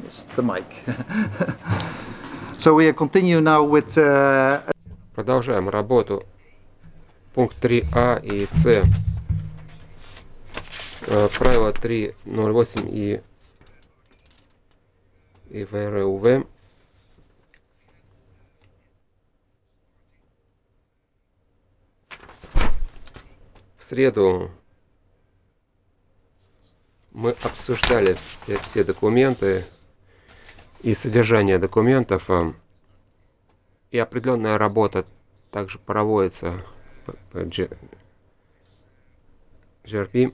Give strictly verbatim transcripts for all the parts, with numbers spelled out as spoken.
Yes, the mic. So we continue now with. Uh... Продолжаем работу. Пункт три а и С. Правило три ноль восемь и, и ВРУВ. В среду мы обсуждали все, все документы и содержание документов, и определенная работа также проводится по джи ар пи,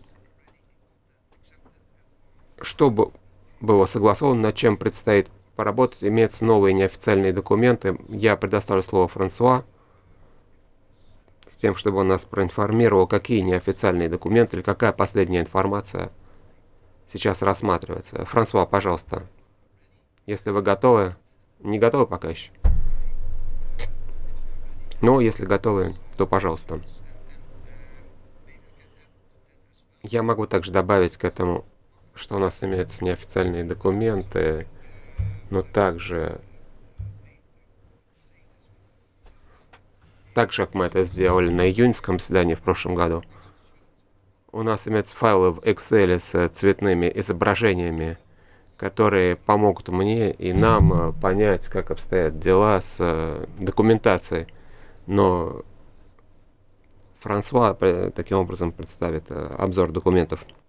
чтобы было согласовано, над чем предстоит поработать, имеются новые неофициальные документы. Я предоставлю слово Франсуа с тем, чтобы он нас проинформировал, какие неофициальные документы или какая последняя информация сейчас рассматривается. Франсуа, пожалуйста, если вы готовы. Не готовы пока еще? Но если готовы, то пожалуйста. Я могу также добавить к этому, что у нас имеются неофициальные документы, но также, так же, как мы это сделали на июньском заседании в прошлом году, у нас имеются файлы в Excel с цветными изображениями, которые помогут мне и нам понять, как обстоят дела с документацией. Но Франсуа таким образом представит обзор документов.